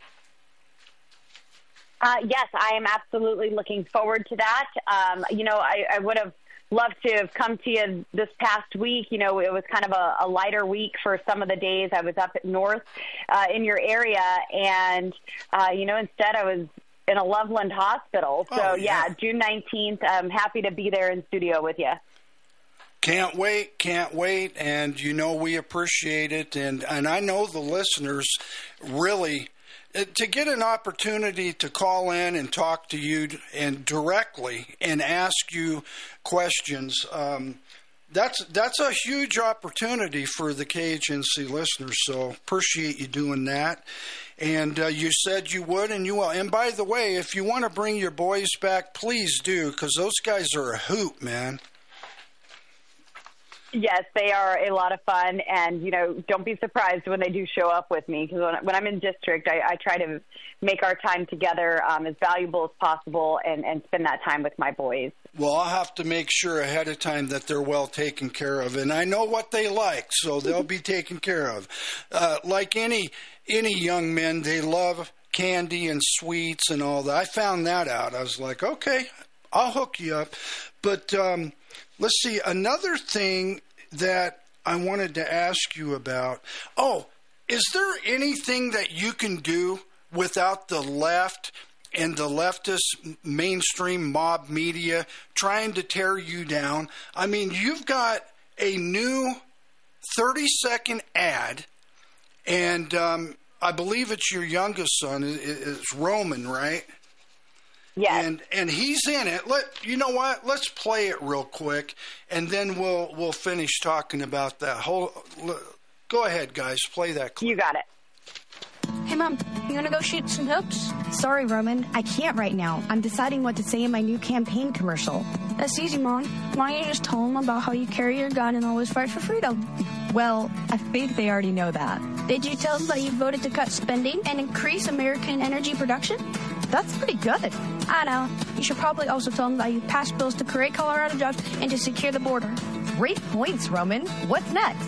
O: Uh, yes, I am absolutely looking forward to that. Um, you know, I, I would have loved to have come to you this past week. You know, it was kind of a, a lighter week for some of the days. I was up north uh, in your area, and, uh, you know, instead I was in a Loveland hospital. So, oh, yeah. yeah, June nineteenth, I'm happy to be there in studio with you.
F: Can't wait, can't wait, and you know we appreciate it, and, and I know the listeners really, to get an opportunity to call in and talk to you and directly and ask you questions, um, that's that's a huge opportunity for the K H N C listeners, so appreciate you doing that. And uh, you said you would, and you will. And by the way, if you want to bring your boys back, please do, because those guys are a hoot, man.
O: Yes, they are a lot of fun, and, you know, don't be surprised when they do show up with me, because when, when I'm in district, I, I try to make our time together um, as valuable as possible and, and spend that time with my boys.
F: Well, I'll have to make sure ahead of time that they're well taken care of, and I know what they like, so they'll be taken care of. Uh, like any any young men, they love candy and sweets and all that. I found that out. I was like, okay, I'll hook you up. But um, let's see, another thing that I wanted to ask you about. Oh, is there anything that you can do without the left and the leftist mainstream mob media trying to tear you down? I mean, you've got a new thirty-second ad, and um, I believe it's your youngest son. It's Roman, right?
O: Yeah.
F: And and he's in it. Let you know what? Let's play it real quick, and then we'll we'll finish talking about that whole. Go ahead, guys. Play that clip.
O: You got it.
R: Hey, Mom, you want to go shoot some hoops? Sorry, Roman. I can't right now. I'm deciding what to say in my new campaign commercial.
S: That's easy, Mom. Why don't you just tell them about how you carry your gun and always fight for freedom?
R: Well, I think they already know that.
S: Did you tell them that you voted to cut spending and increase American energy production?
R: That's pretty good.
S: I know. You should probably also tell them that you passed bills to create Colorado jobs and to secure the border.
R: Great points, Roman. What's next?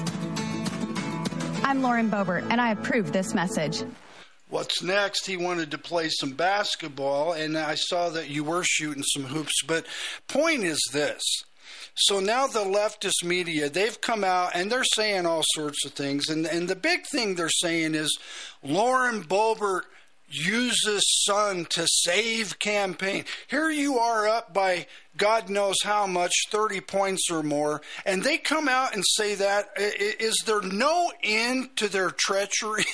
R: I'm Lauren Boebert, and I approve this message.
F: What's next? He wanted to play some basketball, and I saw that you were shooting some hoops. But point is this. So now the leftist media, they've come out, and they're saying all sorts of things. And, and the big thing they're saying is Lauren Boebert uses son to save campaign. Here you are up by God knows how much, thirty points or more, and they come out and say that. Is there no end to their treachery?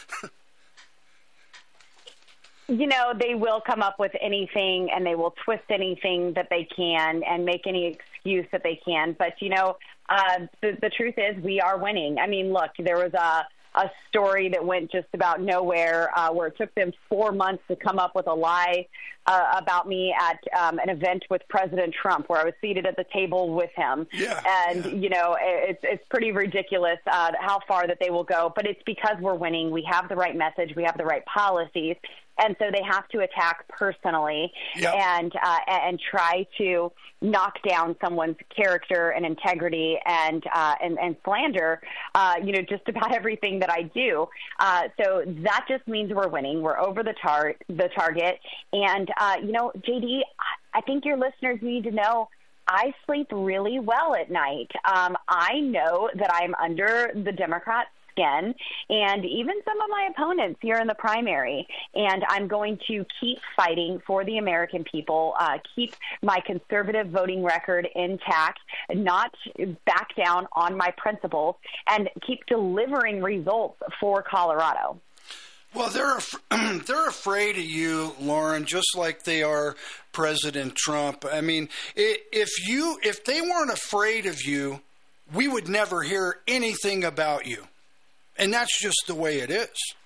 O: You know, they will come up with anything, and they will twist anything that they can and make any excuse that they can. But, you know, uh, the, the truth is we are winning. I mean, look, there was a, a story that went just about nowhere uh, where it took them four months to come up with a lie uh, about me at um, an event with President Trump where I was seated at the table with him.
F: Yeah,
O: and,
F: yeah.
O: you know, it's, it's pretty ridiculous uh, how far that they will go. But it's because we're winning. We have the right message. We have the right policies. And so they have to attack personally
F: yep.
O: and uh, and try to knock down someone's character and integrity and uh, and, and slander, uh, you know, just about everything that I do. Uh, so that just means we're winning. We're over the tar- the target. And, uh, you know, J D, I think your listeners need to know I sleep really well at night. Um, I know that I'm under the Democrats' skin, and even some of my opponents here in the primary. And I'm going to keep fighting for the American people, uh, keep my conservative voting record intact, not back down on my principles, and keep delivering results for Colorado.
F: Well, they're af- they're afraid of you, Lauren, just like they are President Trump. I mean, if you if they weren't afraid of you, we would never hear anything about you. And that's just the way it is.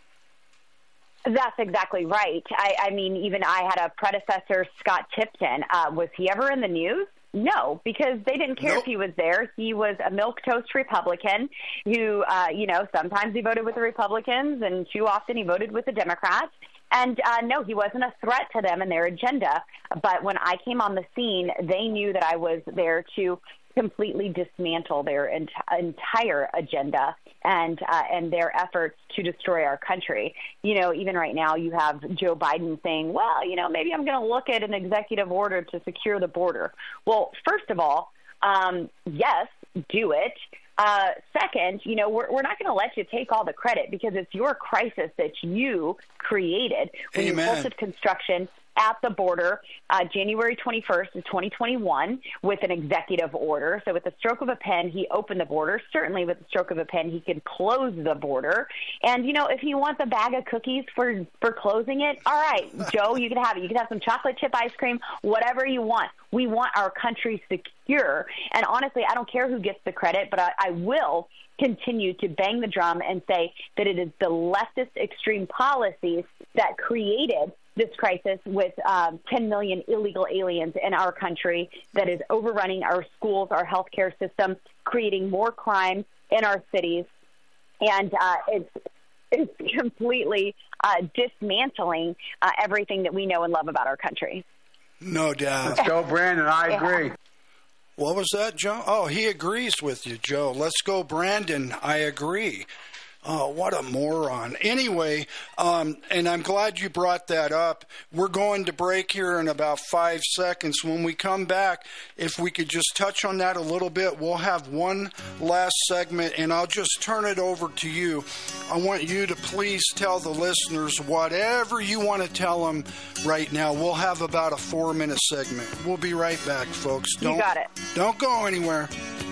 O: That's exactly right. I, I mean, even I had a predecessor, Scott Tipton. Uh, was he ever in the news? No, because they didn't care
F: nope.
O: if he was there. He was a milquetoast Republican who, uh, you know, sometimes he voted with the Republicans and too often he voted with the Democrats. And uh, no, he wasn't a threat to them and their agenda. But when I came on the scene, they knew that I was there to completely dismantle their ent- entire agenda and uh, and their efforts to destroy our country. You know, even right now you have Joe Biden saying, well, you know, maybe I'm going to look at an executive order to secure the border. Well, first of all, um, yes, do it. Uh, second, you know, we're, we're not going to let you take all the credit because it's your crisis that you created when
F: Amen.
O: you halted construction at the border uh, January twenty-first of twenty twenty-one with an executive order. So with the stroke of a pen, he opened the border. Certainly with the stroke of a pen, he could close the border. And, you know, if you want the bag of cookies for, for closing it, all right, Joe, you can have it. You can have some chocolate chip ice cream, whatever you want. We want our country secure. And honestly, I don't care who gets the credit, but I, I will continue to bang the drum and say that it is the leftist extreme policies that created this crisis with um, ten million illegal aliens in our country that is overrunning our schools, our healthcare system, creating more crime in our cities, and uh, it's it's completely uh, dismantling uh, everything that we know and love about our country.
F: No doubt.
T: Let's go, Brandon. I
O: Yeah.
T: agree.
F: What was that, Joe? Oh, he agrees with you, Joe. Let's go, Brandon. I agree. Oh, what a moron. Anyway, um, and I'm glad you brought that up. We're going to break here in about five seconds. When we come back, if we could just touch on that a little bit, we'll have one last segment, and I'll just turn it over to you. I want you to please tell the listeners whatever you want to tell them right now. We'll have about a four-minute segment. We'll be right back, folks. Don't,
O: You got it.
F: Don't go anywhere.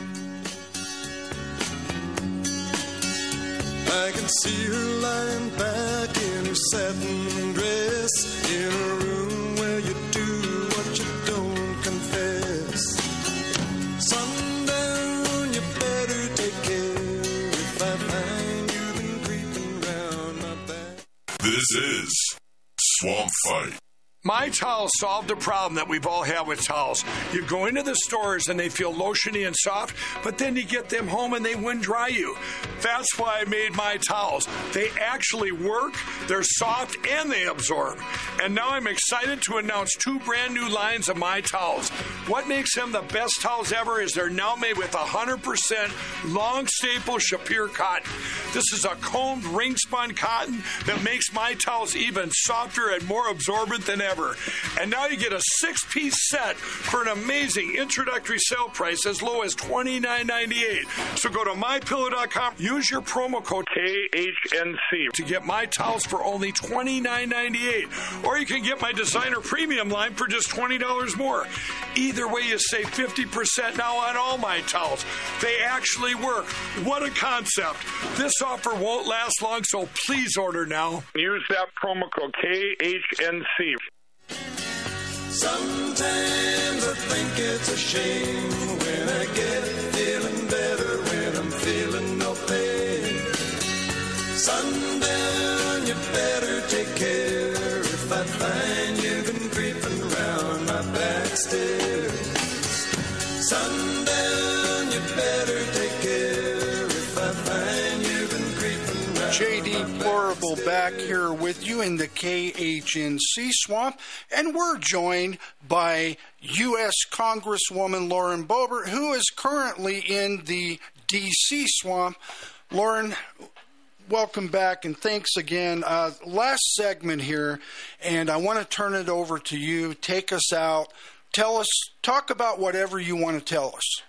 K: I can see her lying back in her satin dress in a room where you do what you don't confess. Sundown, you better take care if I find you been creeping round my back.
U: This is Swamp Fight.
Q: My Towels solved the problem that we've all had with towels. You go into the stores and they feel lotiony and soft, but then you get them home and they wind dry you. That's why I made My Towels. They actually work, they're soft, and they absorb. And now I'm excited to announce two brand new lines of My Towels. What makes them the best towels ever is they're now made with one hundred percent long staple Shapir cotton. This is a combed ring spun cotton that makes My Towels even softer and more absorbent than ever. And now you get a six-piece set for an amazing introductory sale price as low as twenty-nine ninety-eight. So go to my pillow dot com, use your promo code K H N C to get My Towels for only twenty-nine ninety-eight. Or you can get my designer premium line for just twenty dollars more. Either way, you save fifty percent now on all My Towels. They actually work. What a concept. This offer won't last long, so please order now.
C: Use that promo code K H N C.
K: Sometimes I think it's a shame when I get feeling better, when I'm feeling no pain. Sundown, you better take care if I find you've been creeping around my back stairs. Sundown, you better take care if I find you've been creeping around.
F: J D Plorable back here with you in the K H N C Swamp, and we're joined by U S Congresswoman Lauren Boebert, who is currently in the D C Swamp. Lauren, welcome back, and thanks again. Uh, last segment here, and I want to turn it over to you. Take us out. Tell us, talk about whatever you want to tell us.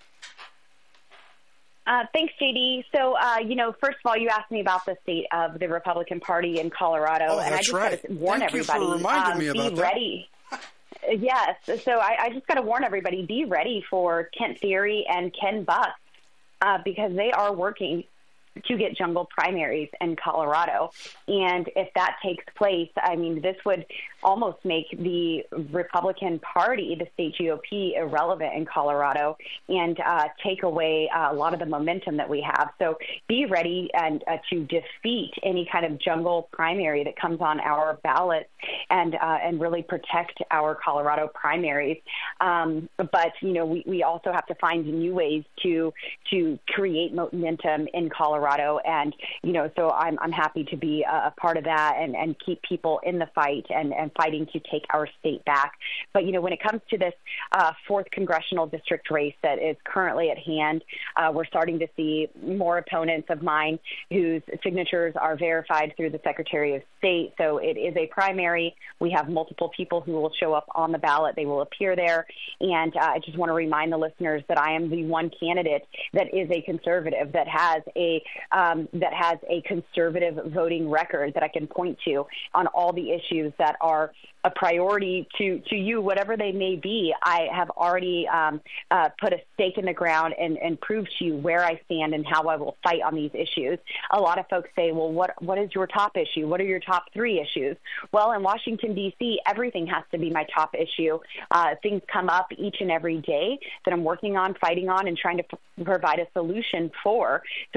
O: Uh, thanks, J D. So, uh, you know, first of all, you asked me about the state of the Republican Party in Colorado,
F: Oh,
O: and I
F: that's
O: just
F: right.
O: got to warn
F: Thank you for
O: everybody.
F: reminding
O: um,
F: me about
O: be
F: that.
O: ready. Yes. So I, I just got to warn everybody, be ready for Kent Thiry and Ken Buck uh, because they are working to get jungle primaries in Colorado. And if that takes place, I mean, this would almost make the Republican Party, the state G O P, irrelevant in Colorado and uh, take away uh, a lot of the momentum that we have. So be ready and uh, to defeat any kind of jungle primary that comes on our ballot and uh, and really protect our Colorado primaries. Um, but, you know, we, we also have to find new ways to to create momentum in Colorado. And, you know, so I'm I'm happy to be a, a part of that and, and keep people in the fight and, and fighting to take our state back. But, you know, when it comes to this uh, fourth congressional district race that is currently at hand, uh, we're starting to see more opponents of mine whose signatures are verified through the Secretary of State. So it is a primary. We have multiple people who will show up on the ballot. They will appear there. And uh, I just want to remind the listeners that I am the one candidate that is a conservative, that has a um, that has a conservative voting record that I can point to on all the issues that are a priority to, to you, whatever they may be. I have already um, uh, put a stake in the ground and, and proved to you where I stand and how I will fight on these issues. A lot of folks say, well, what what is your top issue? What are your top three issues? Well, in Washington, D C, everything has to be my top issue. Uh, things come up each and every day that I'm working on, fighting on, and trying to p- provide a solution for. So whether that's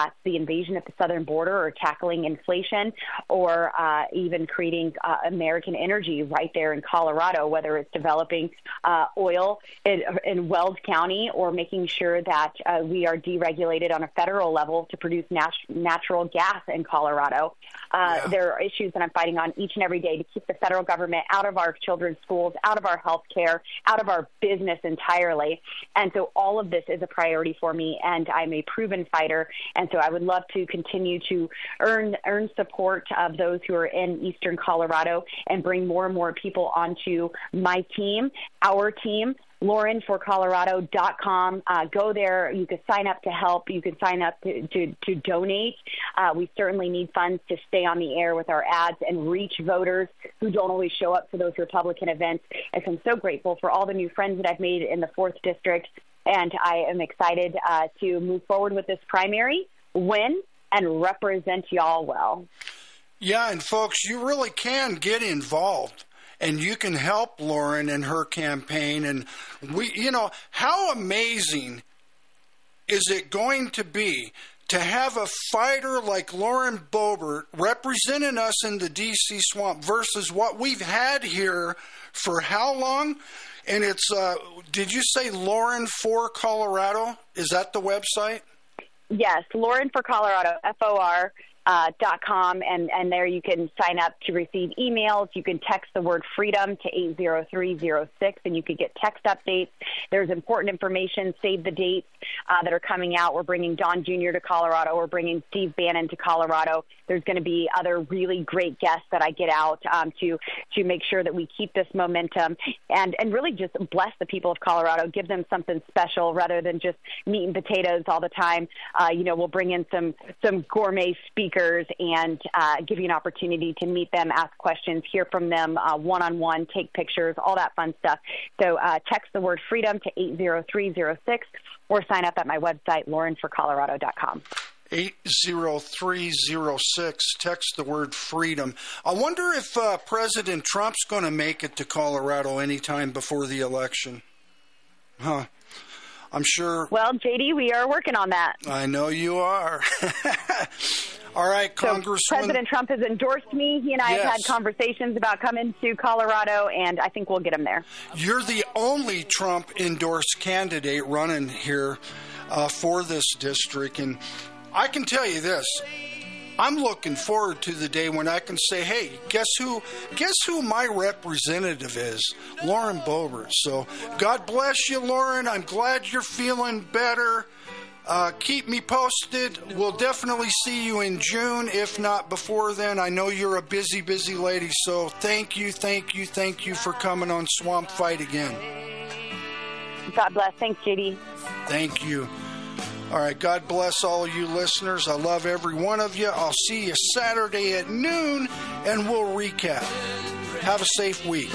O: that's the invasion at the southern border or tackling inflation or uh, even creating uh, American energy right there in Colorado, whether it's developing uh, oil in, in Wells County or making sure that uh, we are deregulated on a federal level to produce nat- natural gas in Colorado. Uh, yeah. There are issues that I'm fighting on each and every day to keep the federal government out of our children's schools, out of our health care, out of our business entirely. And so all of this is a priority for me, and I'm a proven fighter. And so I would love to continue to earn earn support of those who are in eastern Colorado and bring more and more people onto my team, our team. Lauren for Colorado dot com. Uh, go there. You can sign up to help. You can sign up to, to, to donate. Uh, we certainly need funds to stay on the air with our ads and reach voters who don't always show up for those Republican events. And so I'm so grateful for all the new friends that I've made in the fourth District. And I am excited uh, to move forward with this primary, win, and represent y'all well.
F: Yeah, and folks, you really can get involved. And you can help Lauren in her campaign. And we, you know, how amazing is it going to be to have a fighter like Lauren Boebert representing us in the D C swamp versus what we've had here for how long? And it's, uh, did you say Lauren for Colorado? Is that the website?
O: Yes, Lauren for Colorado, F O R. Uh, dot com, and, and there you can sign up to receive emails. You can text the word freedom to eight zero three zero six, and you can get text updates. There's important information, save the dates uh, that are coming out. We're bringing Don Junior to Colorado. We're bringing Steve Bannon to Colorado. There's going to be other really great guests that I get out um, to to make sure that we keep this momentum and, and really just bless the people of Colorado, give them something special rather than just meat and potatoes all the time. Uh, you know, we'll bring in some, some gourmet speakers and uh, give you an opportunity to meet them, ask questions, hear from them uh, one-on-one, take pictures, all that fun stuff. So uh, text the word freedom to eight zero three zero six or sign up at my website, Lauren for Colorado dot com.
F: eight zero three zero six. Text the word freedom. I wonder if uh, President Trump's going to make it to Colorado anytime before the election. Huh. I'm sure.
O: Well, J D, we are working on that.
F: I know you are. All right, Congresswoman.
O: So President Trump has endorsed me. He and I
F: yes.
O: have had conversations about coming to Colorado, and I think we'll get him there.
F: You're the only Trump-endorsed candidate running here uh, for this district, and I can tell you this. I'm looking forward to the day when I can say, hey, guess who guess who my representative is? Lauren Boebert. So God bless you, Lauren. I'm glad you're feeling better. Uh, keep me posted. We'll definitely see you in June, if not before then. I know you're a busy, busy lady, so thank you, thank you, thank you for coming on Swamp Fight again.
O: God bless. Thanks, J D.
F: Thank you. All right, God bless all of you listeners. I love every one of you. I'll see you Saturday at noon, and we'll recap. Have a safe week.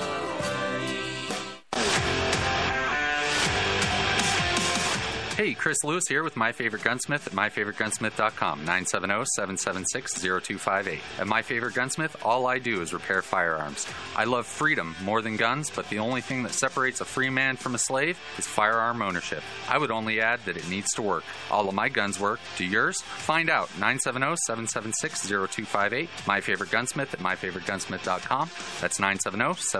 T: Hey, Chris Lewis here with My Favorite Gunsmith at my favorite gunsmith dot com, nine seven zero, seven seven six, zero two five eight. At My Favorite Gunsmith, all I do is repair firearms. I love freedom more than guns, but the only thing that separates a free man from a slave is firearm ownership. I would only add that it needs to work. All of my guns work. Do yours? Find out. nine seven zero, seven seven six, zero two five eight. My Favorite Gunsmith at my favorite gunsmith dot com. That's nine seven zero, seven seven six, zero two five eight.